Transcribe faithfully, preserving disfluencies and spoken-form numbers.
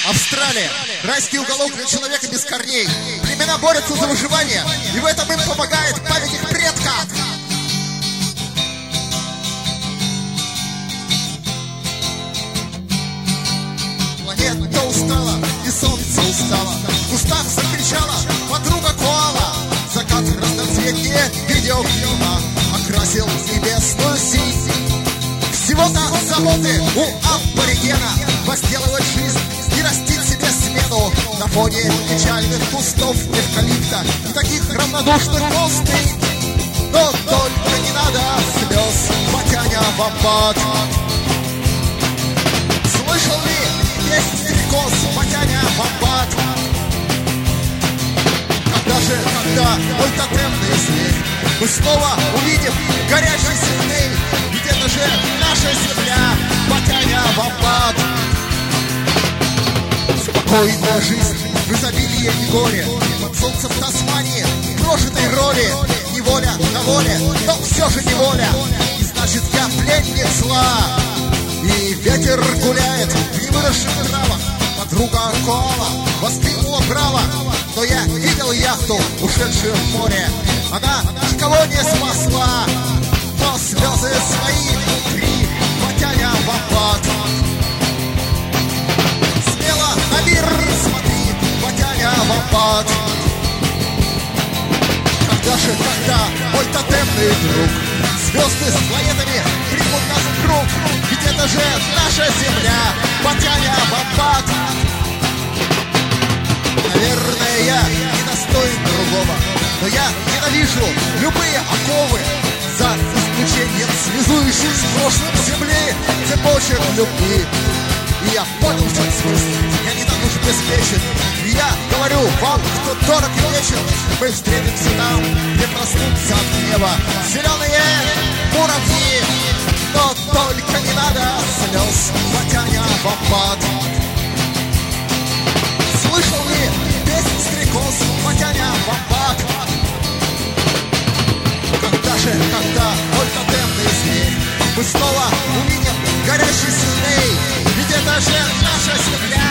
Австралия. Райский уголок для человека без корней. Племена борются за выживание, и в этом им помогает память их предков. Планета устала, и солнце устало. В кустах закричала подруга коала. Закат разноцветнее видеофильма окрасил небесную синь. Всего-то заботы у аборигена возделывать жизнь и растить себе смену на фоне печальных кустов эвкалипта и таких равнодушных пустынь. Но только не надо слез, потяня в аббат. Слышал ли песнь стрекоз, потяня в аббат? Когда же, когда мой тотемный зверь мы снова увидим горячий Сидней? Ведь это же наша земля, потяня в аббат. Спокойная жизнь в изобилии и горе, под солнцем Тасмании, прожитой роли. Неволя на воле, но все же неволя. И значит я пленник зла. И ветер гуляет в невыросших травах. Подруга коала восприняла право. Но я видел яхту, ушедшую в море. Она никого не спасла, но слезы свои внутри, потяня в аббат. Смело на мир смотри, потяня в аббат. Когда же, когда мой тотемный друг звезды с планетами примут нас в круг? Ведь это же наша земля, потяня в аббат. Наверное, я недостоин другого, но я ненавижу любые оковы, за исключением связующих с прошлым земли цепочек любви. И я понял, что смысл, я не так уж беспечен. И я говорю вам, кто дорог и вечен, мы встретимся там, где проснутся от гнева зеленые муравьи. Но только не надо слез, потяня в аббат. Слышал ли песнь стрекоз, потяня в аббат? Когда же, когда мой тотемный зверь мы снова увидим горящий Сидней? Ведь это же наша земля,